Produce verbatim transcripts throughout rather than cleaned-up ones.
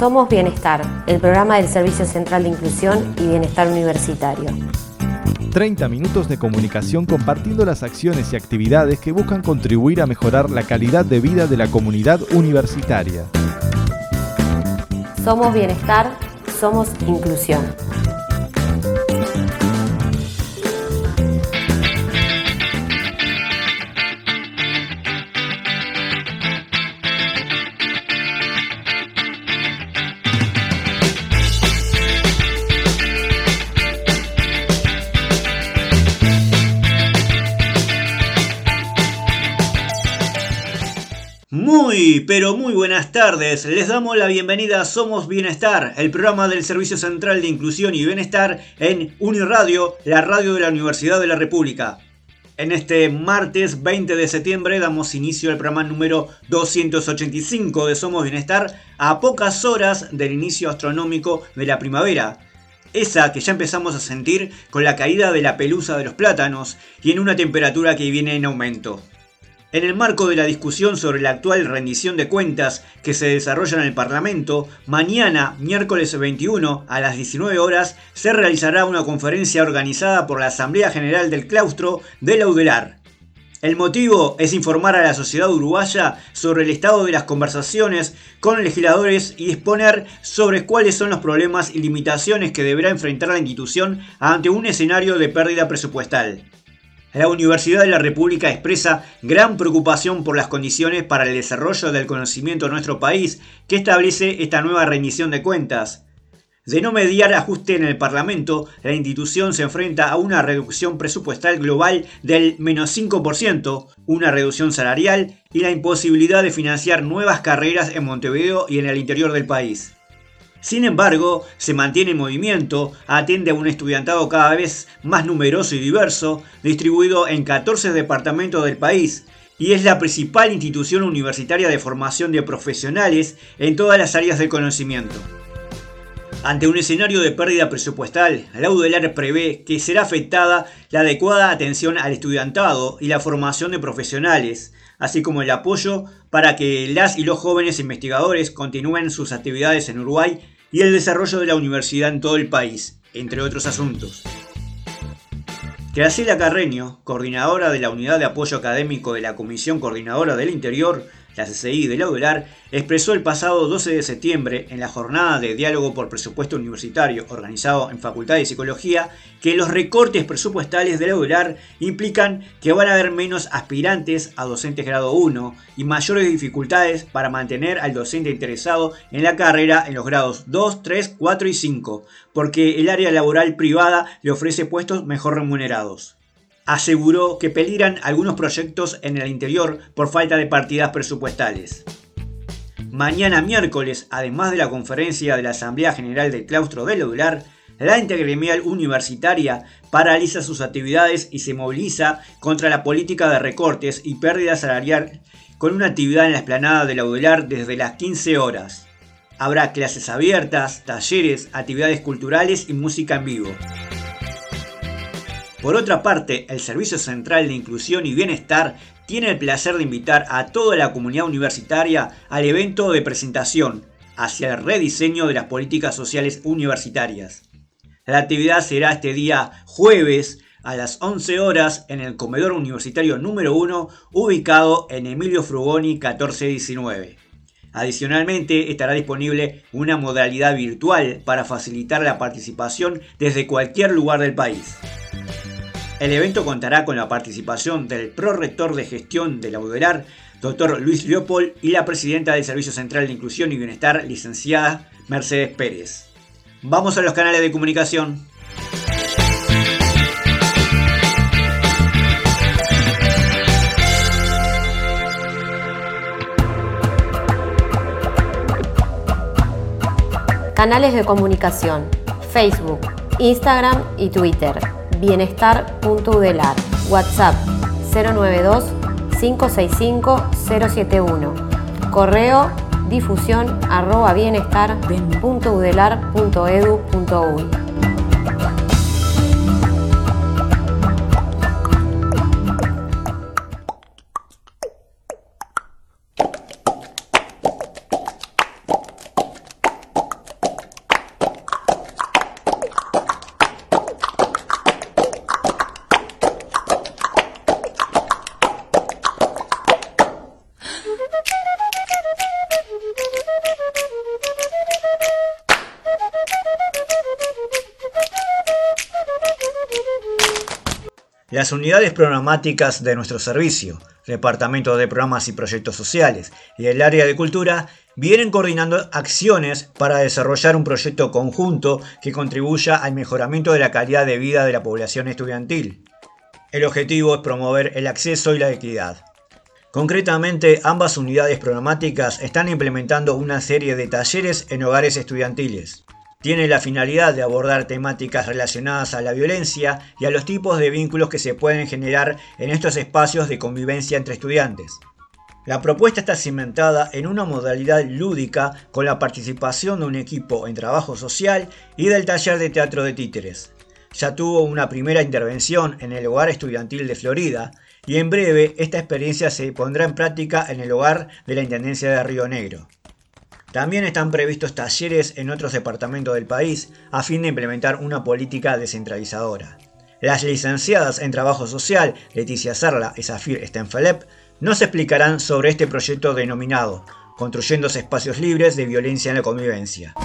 Somos Bienestar, el programa del Servicio Central de Inclusión y Bienestar Universitario. treinta minutos de comunicación compartiendo las acciones y actividades que buscan contribuir a mejorar la calidad de vida de la comunidad universitaria. Somos Bienestar, somos Inclusión. Muy, pero muy buenas tardes. Les damos la bienvenida a Somos Bienestar, el programa del Servicio Central de Inclusión y Bienestar en Uniradio, la radio de la Universidad de la República. En este martes veinte de septiembre damos inicio al programa número doscientos ochenta y cinco de Somos Bienestar, a pocas horas del inicio astronómico de la primavera. Esa que ya empezamos a sentir con la caída de la pelusa de los plátanos y en una temperatura que viene en aumento. En el marco de la discusión sobre la actual rendición de cuentas que se desarrolla en el Parlamento, mañana, miércoles veintiuno, a las diecinueve horas, se realizará una conferencia organizada por la Asamblea General del Claustro de la UDELAR. El motivo es informar a la sociedad uruguaya sobre el estado de las conversaciones con legisladores y exponer sobre cuáles son los problemas y limitaciones que deberá enfrentar la institución ante un escenario de pérdida presupuestal. La Universidad de la República expresa gran preocupación por las condiciones para el desarrollo del conocimiento en nuestro país que establece esta nueva rendición de cuentas. De no mediar ajuste en el Parlamento, la institución se enfrenta a una reducción presupuestal global del menos cinco por ciento, una reducción salarial y la imposibilidad de financiar nuevas carreras en Montevideo y en el interior del país. Sin embargo, se mantiene en movimiento, atiende a un estudiantado cada vez más numeroso y diverso, distribuido en catorce departamentos del país, y es la principal institución universitaria de formación de profesionales en todas las áreas del conocimiento. Ante un escenario de pérdida presupuestal, la UDELAR prevé que será afectada la adecuada atención al estudiantado y la formación de profesionales, así como el apoyo para que las y los jóvenes investigadores continúen sus actividades en Uruguay y el desarrollo de la universidad en todo el país, entre otros asuntos. Graciela Carreño, coordinadora de la Unidad de Apoyo Académico de la Comisión Coordinadora del Interior, la C C I de la UDELAR, expresó el pasado doce de septiembre en la jornada de diálogo por presupuesto universitario organizado en Facultad de Psicología que los recortes presupuestales de la UDELAR implican que van a haber menos aspirantes a docentes grado uno y mayores dificultades para mantener al docente interesado en la carrera en los grados dos, tres, cuatro y cinco, porque el área laboral privada le ofrece puestos mejor remunerados. Aseguró que peligran algunos proyectos en el interior por falta de partidas presupuestales. Mañana miércoles, además de la conferencia de la Asamblea General del Claustro de la UDELAR, la Intergremial Universitaria paraliza sus actividades y se moviliza contra la política de recortes y pérdida salarial con una actividad en la explanada de la UDELAR desde las quince horas. Habrá clases abiertas, talleres, actividades culturales y música en vivo. Por otra parte, el Servicio Central de Inclusión y Bienestar tiene el placer de invitar a toda la comunidad universitaria al evento de presentación hacia el rediseño de las políticas sociales universitarias. La actividad será este día jueves a las once horas en el comedor universitario número uno, ubicado en Emilio Frugoni catorce diecinueve. Adicionalmente, estará disponible una modalidad virtual para facilitar la participación desde cualquier lugar del país. El evento contará con la participación del prorector de gestión de la UDELAR, doctor Luis Leopold, y la presidenta del Servicio Central de Inclusión y Bienestar, licenciada Mercedes Pérez. Vamos a los canales de comunicación. Canales de comunicación: Facebook, Instagram y Twitter. bienestar punto udelar. WhatsApp cero nueve dos, cinco seis cinco, cero siete uno. Correo difusión arroba bienestar punto udelar punto edu punto uy. Las unidades programáticas de nuestro servicio, Departamento de Programas y Proyectos Sociales y el área de Cultura, vienen coordinando acciones para desarrollar un proyecto conjunto que contribuya al mejoramiento de la calidad de vida de la población estudiantil. El objetivo es promover el acceso y la equidad. Concretamente, ambas unidades programáticas están implementando una serie de talleres en hogares estudiantiles. Tiene la finalidad de abordar temáticas relacionadas a la violencia y a los tipos de vínculos que se pueden generar en estos espacios de convivencia entre estudiantes. La propuesta está cimentada en una modalidad lúdica con la participación de un equipo en trabajo social y del taller de teatro de títeres. Ya tuvo una primera intervención en el hogar estudiantil de Florida y en breve esta experiencia se pondrá en práctica en el hogar de la Intendencia de Río Negro. También están previstos talleres en otros departamentos del país a fin de implementar una política descentralizadora. Las licenciadas en Trabajo Social, Leticia Sarla y Zafir Stenfelep, nos explicarán sobre este proyecto denominado Construyendo Espacios Libres de Violencia en la Convivencia.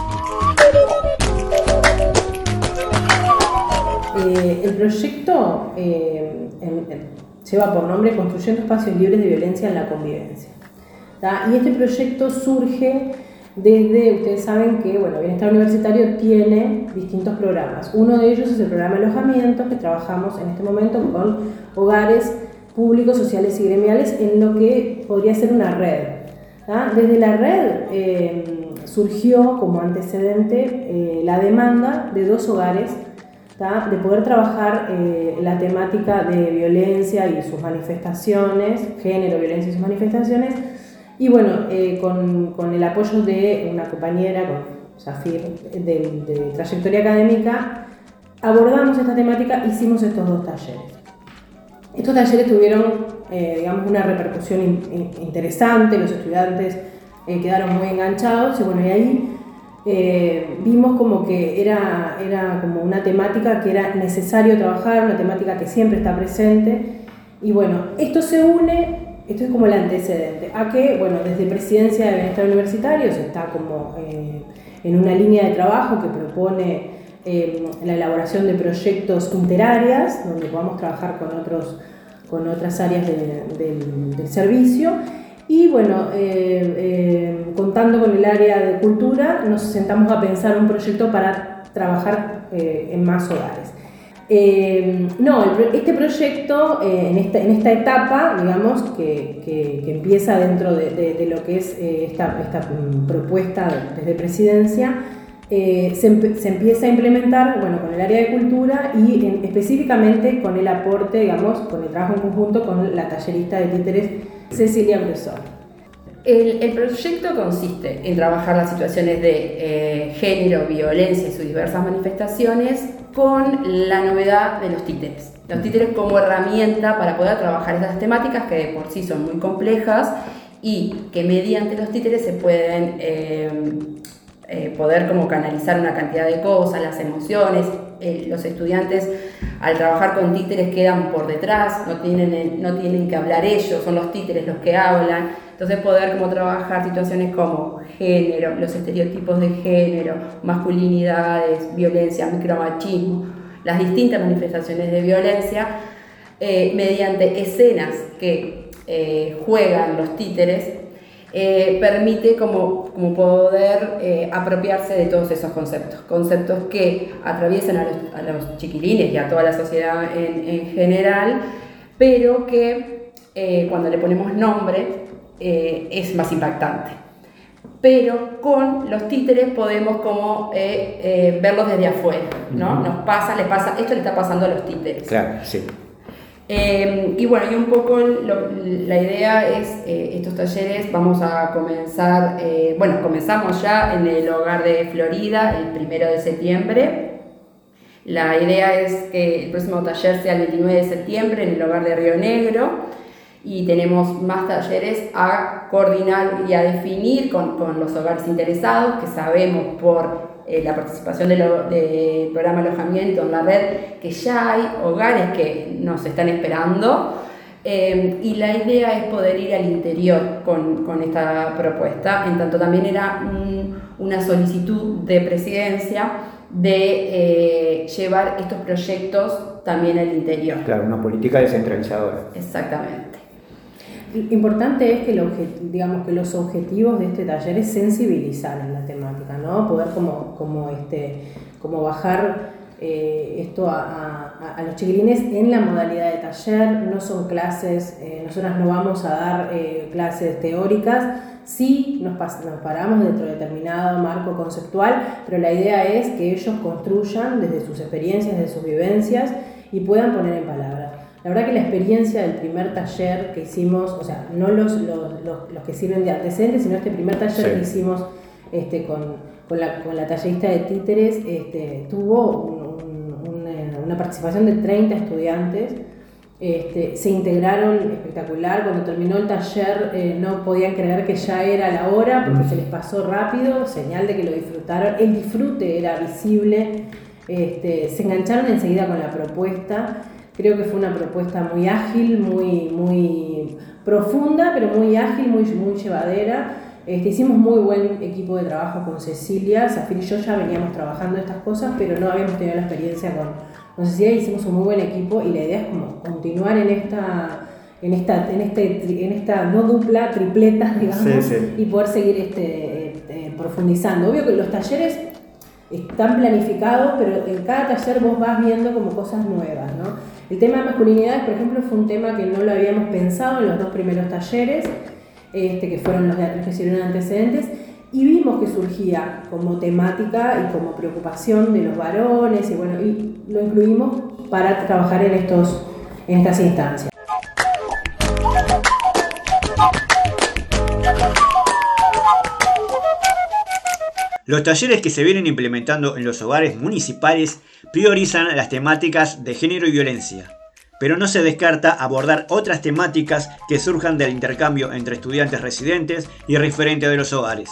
Eh, el proyecto eh, en, en, lleva por nombre Construyendo Espacios Libres de Violencia en la Convivencia. ¿tá? Y este proyecto surge desde, ustedes saben que bueno, Bienestar Universitario tiene distintos programas. Uno de ellos es el programa de alojamiento, que trabajamos en este momento con hogares públicos, sociales y gremiales en lo que podría ser una red. ¿tá? Desde la red eh, surgió como antecedente eh, la demanda de dos hogares ¿tá? de poder trabajar eh, la temática de violencia y sus manifestaciones, género, violencia y sus manifestaciones. Y bueno, eh, con, con el apoyo de una compañera, con Zafir, de, de trayectoria académica, abordamos esta temática, hicimos estos dos talleres. Estos talleres tuvieron, eh, digamos, una repercusión in, in, interesante, los estudiantes eh, quedaron muy enganchados y bueno, y ahí eh, vimos como que era, era como una temática que era necesario trabajar, una temática que siempre está presente y bueno, esto se une. Esto es como el antecedente, a que, bueno, desde Presidencia de Bienestar Universitario se está como eh, en una línea de trabajo que propone eh, la elaboración de proyectos interáreas, donde podamos trabajar con, otros, con otras áreas de, de, del servicio. Y bueno, eh, eh, contando con el área de cultura, nos sentamos a pensar un proyecto para trabajar eh, en más hogares. Eh, no, el, este proyecto eh, en, esta, en esta etapa, digamos, que, que, que empieza dentro de, de, de lo que es eh, esta, esta propuesta desde Presidencia, eh, se, se empieza a implementar, bueno, con el área de cultura y en, específicamente con el aporte, digamos, con el trabajo en conjunto con la tallerista de títeres Cecilia Bresson. El, el proyecto consiste en trabajar las situaciones de eh, género, violencia y sus diversas manifestaciones con la novedad de los títeres. Los títeres como herramienta para poder trabajar estas temáticas que de por sí son muy complejas y que mediante los títeres se pueden eh, eh, poder como canalizar una cantidad de cosas, las emociones. Eh, los estudiantes al trabajar con títeres quedan por detrás, no tienen, no tienen que hablar ellos, son los títeres los que hablan. Entonces poder como trabajar situaciones como género, los estereotipos de género, masculinidades, violencia, micromachismo, las distintas manifestaciones de violencia, eh, mediante escenas que eh, juegan los títeres, eh, permite como, como poder eh, apropiarse de todos esos conceptos, conceptos que atraviesan a los, a los chiquilines y a toda la sociedad en, en general, pero que eh, cuando le ponemos nombre, Eh, es más impactante. Pero con los títeres podemos como eh, eh, verlos desde afuera, ¿no? Uh-huh. Nos pasa, le pasa, esto le está pasando a los títeres. Claro, sí. Eh, y bueno, y un poco lo, la idea es, eh, estos talleres vamos a comenzar, eh, bueno, comenzamos ya en el hogar de Florida el primero de septiembre. La idea es que el próximo taller sea el veintinueve de septiembre en el hogar de Río Negro. Y tenemos más talleres a coordinar y a definir con, con los hogares interesados, que sabemos por eh, la participación del de programa de alojamiento en la red que ya hay hogares que nos están esperando, eh, y la idea es poder ir al interior con, con esta propuesta. En tanto también era un, una solicitud de Presidencia de eh, llevar estos proyectos también al interior. Claro, una política descentralizadora. Exactamente. Importante es que, lo, digamos, que los objetivos de este taller es sensibilizar en la temática, ¿no? Poder como, como, este, como bajar eh, esto a, a, a los chiquilines en la modalidad de taller. No son clases, eh, nosotras no vamos a dar eh, clases teóricas, sí nos, pas, nos paramos dentro de determinado marco conceptual, pero la idea es que ellos construyan desde sus experiencias, desde sus vivencias y puedan poner en palabras. La verdad que la experiencia del primer taller que hicimos, o sea, no los, los, los, los que sirven de antecedentes, sino este primer taller sí. que hicimos este, con, con, la, con la tallerista de títeres, este, tuvo un, un, una, una participación de treinta estudiantes, este, se integraron espectacular. Cuando terminó el taller eh, no podían creer que ya era la hora porque se les pasó rápido, señal de que lo disfrutaron, el disfrute era visible, este, se engancharon enseguida con la propuesta. Creo que fue una propuesta muy ágil, muy, muy profunda, pero muy ágil, muy, muy llevadera. Este, hicimos muy buen equipo de trabajo con Cecilia. Zafir y yo ya veníamos trabajando estas cosas, pero no habíamos tenido la experiencia con, con Cecilia. Hicimos un muy buen equipo y la idea es como continuar en esta, en esta, en este, en esta no dupla, tripleta, digamos, sí, sí. y poder seguir este, eh, profundizando. Obvio que los talleres están planificados, pero en cada taller vos vas viendo como cosas nuevas, ¿no? El tema de masculinidades, por ejemplo, fue un tema que no lo habíamos pensado en los dos primeros talleres, este, que fueron los, de, los que sirvieron antecedentes, y vimos que surgía como temática y como preocupación de los varones, y bueno, y lo incluimos para trabajar en, estos, en estas instancias. Los talleres que se vienen implementando en los hogares municipales priorizan las temáticas de género y violencia, pero no se descarta abordar otras temáticas que surjan del intercambio entre estudiantes residentes y referentes de los hogares.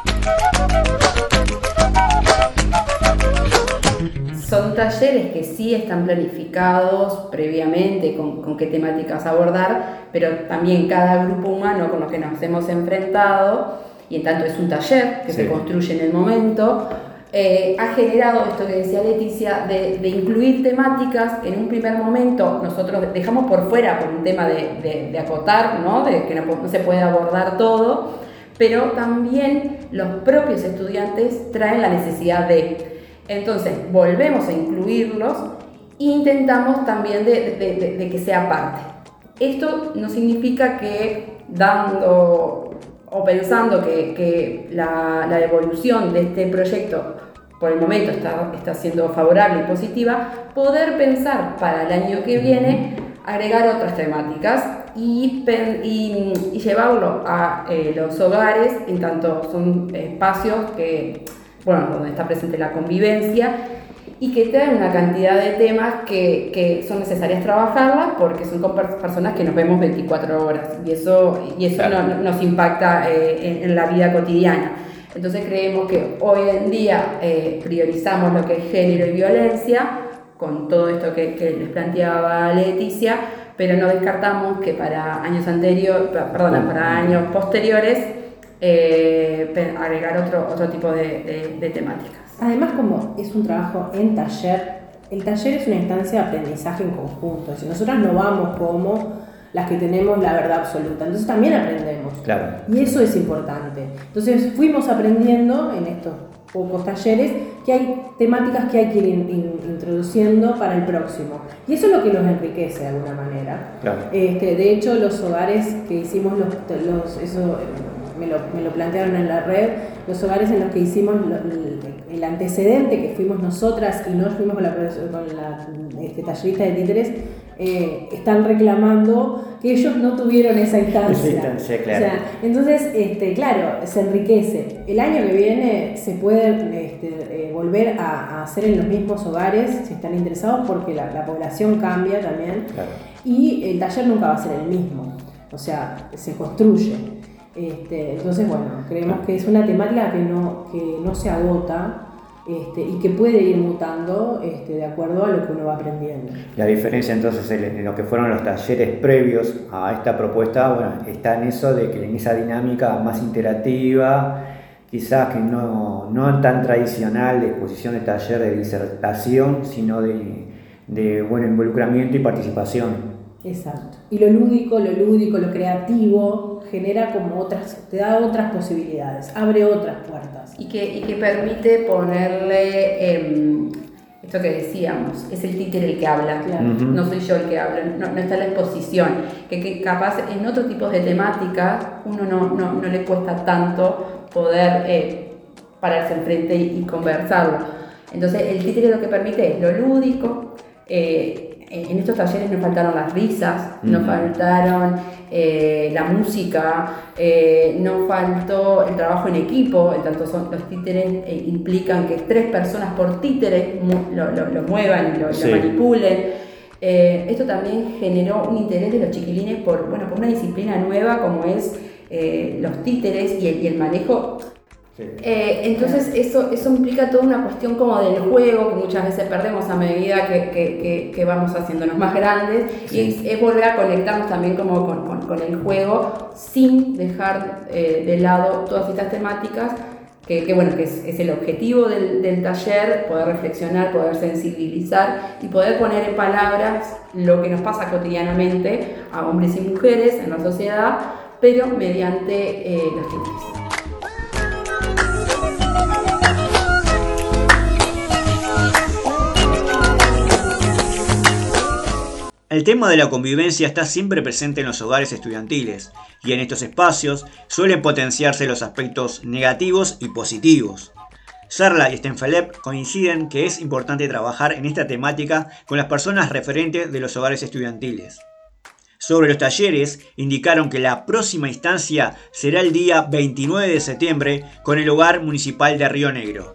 Son talleres que sí están planificados previamente con, con qué temáticas abordar, pero también cada grupo humano con los que nos hemos enfrentado, y en tanto es un taller que sí. se construye en el momento, eh, ha generado esto que decía Leticia, de, de incluir temáticas. En un primer momento nosotros dejamos por fuera por un tema de, de, de acotar, ¿no? De que no, no se puede abordar todo, pero también los propios estudiantes traen la necesidad de. Entonces volvemos a incluirlos e intentamos también de, de, de, de que sea parte. Esto no significa que dando o pensando que, que la, la evolución de este proyecto por el momento está, está siendo favorable y positiva, poder pensar para el año que viene agregar otras temáticas y, y, y llevarlo a eh, los hogares, en tanto son espacios que, bueno, donde está presente la convivencia y que traen una cantidad de temas que, que son necesarias trabajarlas porque son con personas que nos vemos veinticuatro horas y eso, y eso claro. no, nos impacta eh, en, en la vida cotidiana. Entonces creemos que hoy en día eh, priorizamos lo que es género y violencia con todo esto que, que les planteaba Leticia, pero no descartamos que para años anteriores, perdón, para años posteriores eh, agregar otro, otro tipo de, de, de temáticas. Además, como es un trabajo en taller, el taller es una instancia de aprendizaje en conjunto. Si nosotras no vamos como las que tenemos la verdad absoluta, entonces también aprendemos. Claro. Y eso es importante. Entonces fuimos aprendiendo en estos pocos talleres que hay temáticas que hay que ir in, in, introduciendo para el próximo. Y eso es lo que los enriquece de alguna manera. Claro. Este, de hecho, los hogares que hicimos, los, los, eso me lo, me lo plantearon en la red, los hogares en los que hicimos el, el antecedente, que fuimos nosotras y no fuimos con la, con la este, tallerista de títeres, eh, están reclamando que ellos no tuvieron esa instancia. instancia claro. O sea, entonces, este, claro, se enriquece. El año que viene se puede este, eh, volver a, a hacer en los mismos hogares, si están interesados, porque la, la población cambia también. Claro. Y el taller nunca va a ser el mismo. O sea, se construye. Este, entonces, bueno, creemos que es una temática que no, que no se agota este, y que puede ir mutando este, de acuerdo a lo que uno va aprendiendo. La diferencia entonces en lo que fueron los talleres previos a esta propuesta, bueno, está en eso de que en esa dinámica más interactiva, quizás que no, no tan tradicional de exposición de taller de disertación, sino de, de bueno, involucramiento y participación. Exacto. Y lo lúdico, lo lúdico, lo creativo genera como otras, te da otras posibilidades, abre otras puertas. Y que, y que permite ponerle, eh, esto que decíamos, es el títere el que habla, Claro. Ujú. no soy yo el que habla, no, no está la exposición, que, que capaz en otros tipos de temáticas uno no, no, no le cuesta tanto poder eh, pararse enfrente y, y conversarlo. Entonces el títere lo que permite es lo lúdico. eh, En estos talleres no faltaron las risas, Mm. no faltaron eh, la música, eh, no faltó el trabajo en equipo, en tanto son, los títeres eh, implican que tres personas por títere mu- lo, lo, lo muevan y lo, Sí. lo manipulen. Eh, esto también generó un interés de los chiquilines por, bueno, por una disciplina nueva como es eh, los títeres y el, y el manejo. Sí. Eh, entonces eso, eso implica toda una cuestión como del juego que muchas veces perdemos a medida que, que, que, que vamos haciéndonos más grandes, Sí. y es, es volver a conectarnos también como con, con, con el juego sin dejar eh, de lado todas estas temáticas que, que, bueno, que es, es el objetivo del, del taller, poder reflexionar, poder sensibilizar y poder poner en palabras lo que nos pasa cotidianamente a hombres y mujeres en la sociedad, pero mediante eh, los títeres. El tema de la convivencia está siempre presente en los hogares estudiantiles, y en estos espacios suelen potenciarse los aspectos negativos y positivos. Sarla y Stenfelep coinciden que es importante trabajar en esta temática con las personas referentes de los hogares estudiantiles. Sobre los talleres, indicaron que la próxima instancia será el día veintinueve de septiembre con el Hogar Municipal de Río Negro.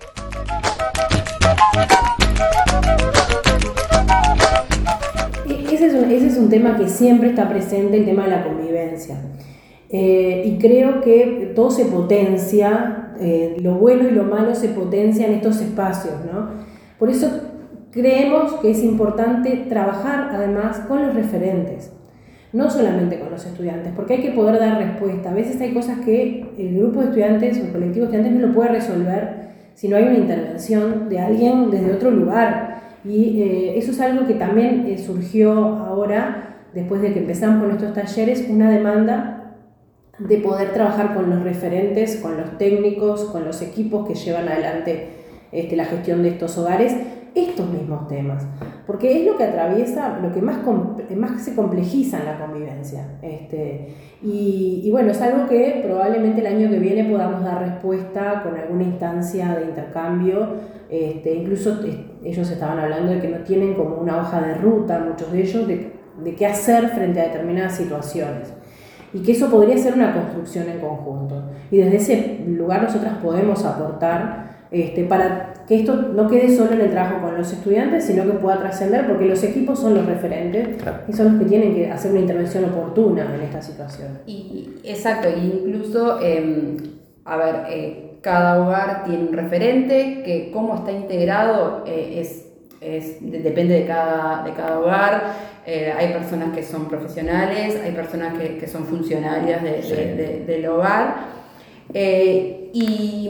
Ese es, un, ese es un tema que siempre está presente, el tema de la convivencia. Eh, y creo que todo se potencia, eh, lo bueno y lo malo se potencia en estos espacios, ¿no? Por eso creemos que es importante trabajar además con los referentes, no solamente con los estudiantes, porque hay que poder dar respuesta. A veces hay cosas que el grupo de estudiantes o el colectivo de estudiantes no lo puede resolver si no hay una intervención de alguien desde otro lugar. Y eh, eso es algo que también eh, surgió ahora, después de que empezamos con estos talleres, una demanda de poder trabajar con los referentes, con los técnicos, con los equipos que llevan adelante este, la gestión de estos hogares, estos mismos temas. Porque es lo que atraviesa, lo que más, más se complejiza en la convivencia. Este, y, y bueno, es algo que probablemente el año que viene podamos dar respuesta con alguna instancia de intercambio. Este, incluso ellos estaban hablando de que no tienen como una hoja de ruta, muchos de ellos, de, de qué hacer frente a determinadas situaciones. Y que eso podría ser una construcción en conjunto. Y desde ese lugar nosotras podemos aportar este, para que esto no quede solo en el trabajo con los estudiantes, sino que pueda trascender, porque los equipos son los referentes, claro, y son los que tienen que hacer una intervención oportuna en esta situación. Y, exacto, incluso, eh, a ver, eh, cada hogar tiene un referente, que cómo está integrado eh, es, es, depende de cada, de cada hogar. Eh, hay personas que son profesionales, hay personas que, que son funcionarias de, sí. de, de, del hogar. Eh, y...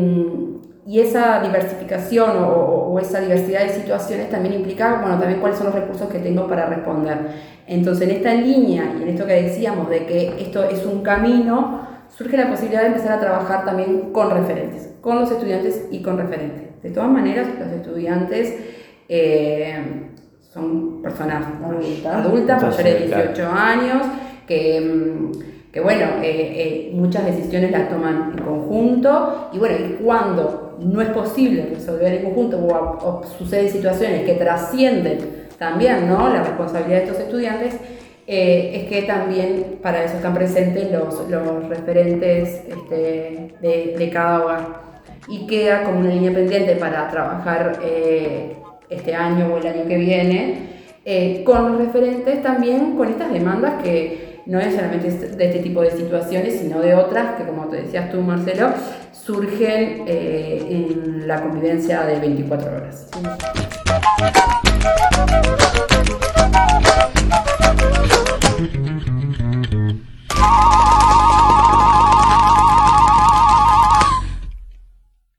Y esa diversificación o, o esa diversidad de situaciones también implica, bueno, también cuáles son los recursos que tengo para responder. Entonces, en esta línea y en esto que decíamos de que esto es un camino, surge la posibilidad de empezar a trabajar también con referentes, con los estudiantes y con referentes. De todas maneras, los estudiantes eh, son personas adultas, adultas mayores de dieciocho años, que... que bueno, eh, eh, muchas decisiones las toman en conjunto, y bueno, y cuando no es posible resolver en conjunto o, o suceden situaciones que trascienden también, ¿no?, la responsabilidad de estos estudiantes, eh, es que también para eso están presentes los, los referentes este, de, de cada hogar, y queda como una línea pendiente para trabajar eh, este año o el año que viene eh, con los referentes también, con estas demandas que no es solamente de este tipo de situaciones, sino de otras que, como te decías tú, Marcelo, surgen eh, en la convivencia de veinticuatro horas. Sí.